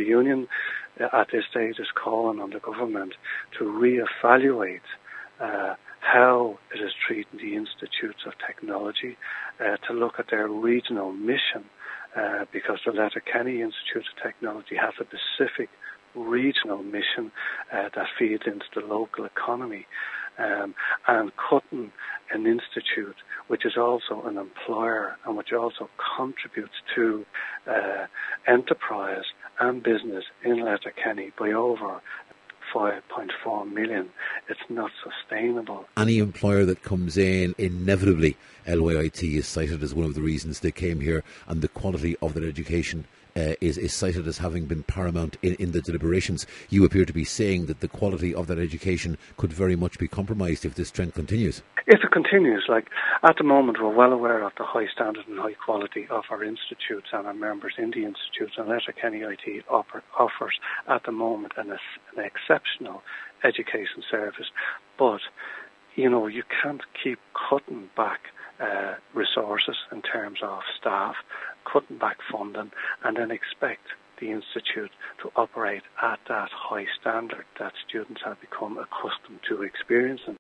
union at this stage is calling on the government to reevaluate how it is treating the institutes of technology, to look at their regional mission, because the Letterkenny Institute of Technology has a specific regional mission that feeds into the local economy, and cutting an institute which is also an employer and which also contributes to enterprise and business in Letterkenny by over 5.4 million. It's not sustainable. Any employer that comes in, inevitably LYIT is cited as one of the reasons they came here, and the quality of their education is cited as having been paramount in the deliberations. You appear to be saying that the quality of that education could very much be compromised if this trend continues. If it continues, at the moment we're well aware of the high standard and high quality of our institutes and our members in the institutes, and Letterkenny IT offers at the moment an exceptional education service. But, you can't keep cutting back resources in terms of staff, cutting back funding, and then expect the institute to operate at that high standard that students have become accustomed to experiencing.